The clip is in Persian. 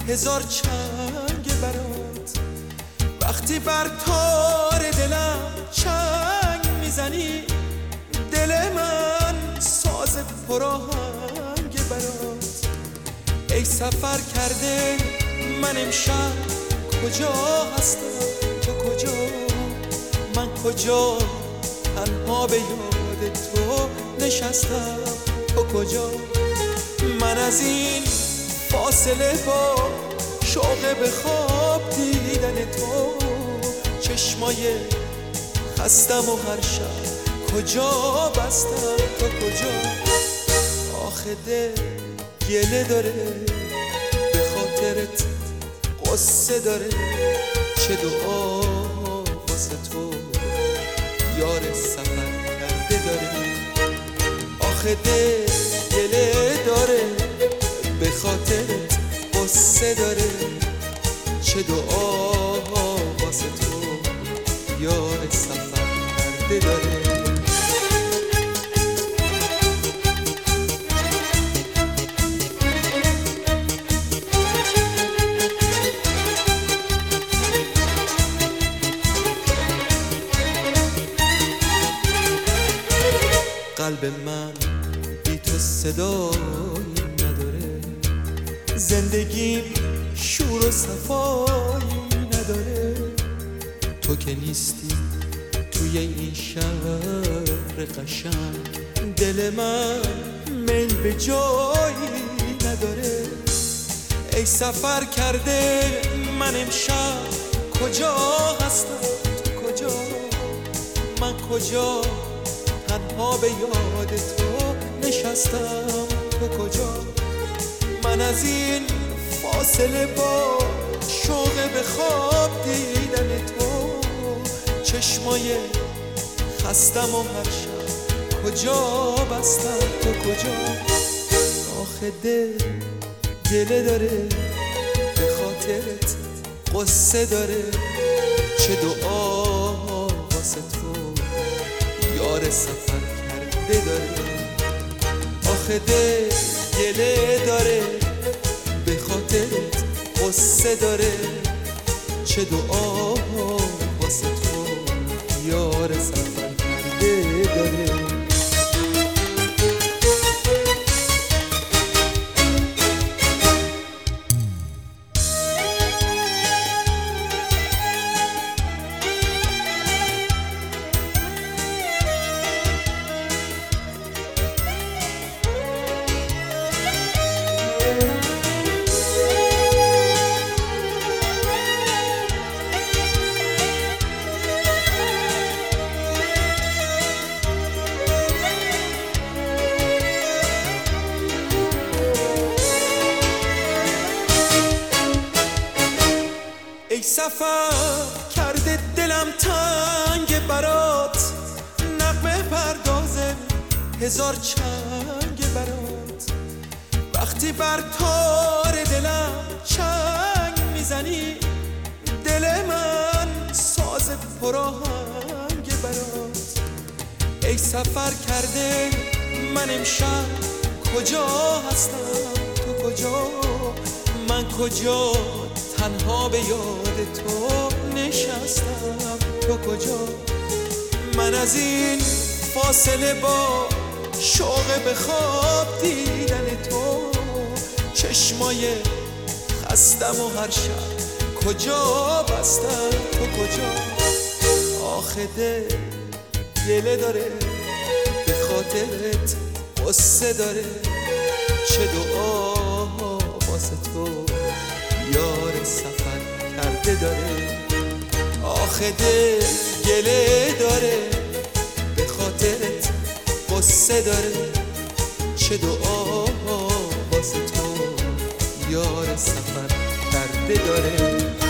هزار چنگ برات. وقتی بر تار دلم چنگ میزنی، دل من ساز پراهنگ برات. ای سفر کرده من امشب کجا هستم، تو کجا، من کجا، تنها به یاد تو نشستم، تو کجا. من از این فاصله با شوق به خواب دیدن تو، چشمای خستم و هر شب کجا بستم، تو کجا. آخه دل گله داره به خاطرت، قصه داره، چه دعا واسه تو یار سفر کرده داره. آخه دل گله داره به خاطرت، قصه داره، چه دعا واسه تو یار سفر کرده داره. قلب من بی تو صدایی نداره، زندگیم شور و صفایی نداره. تو که نیستی توی این شهر قشنگ، دل من میل به جایی نداره. ای سفر کرده من امشب کجا هستم، تو کجا، من کجا، تنها به یاد تو نشستم، تو کجا. من از این فاصله با شوق به خواب دیدن تو، چشمای خستم و هر شب کجا بستم، تو کجا. آخه دل گله داره به خاطرت، قصه داره، چه دعا واسه تو یار سفر کرده داره. آخه دل گله داره به خاطرت، قصه داره، چه دعا واسه تو یار سفر کرده داره. ای سفر کرده دلم تنگ برات، نغمه پردازه هزار چنگ برات. وقتی بر تار دلم چنگ میزنی، دل من ساز پراهنگ برات. ای سفر کرده من امشب کجا هستم، تو کجا، من کجا، تنها به یاد تو نشستم، تو کجا. من از این فاصله با شوق به خواب دیدن تو، چشمای خستم و هر شب کجا بستم، تو کجا. آخه دل گله داره به خاطرت، قصه داره، چه دعا واسه تو یار سفر کرده داره. آخه دل گله داره به خاطرت، قصه داره، چه دعا واسه تو یار سفر کرده داره.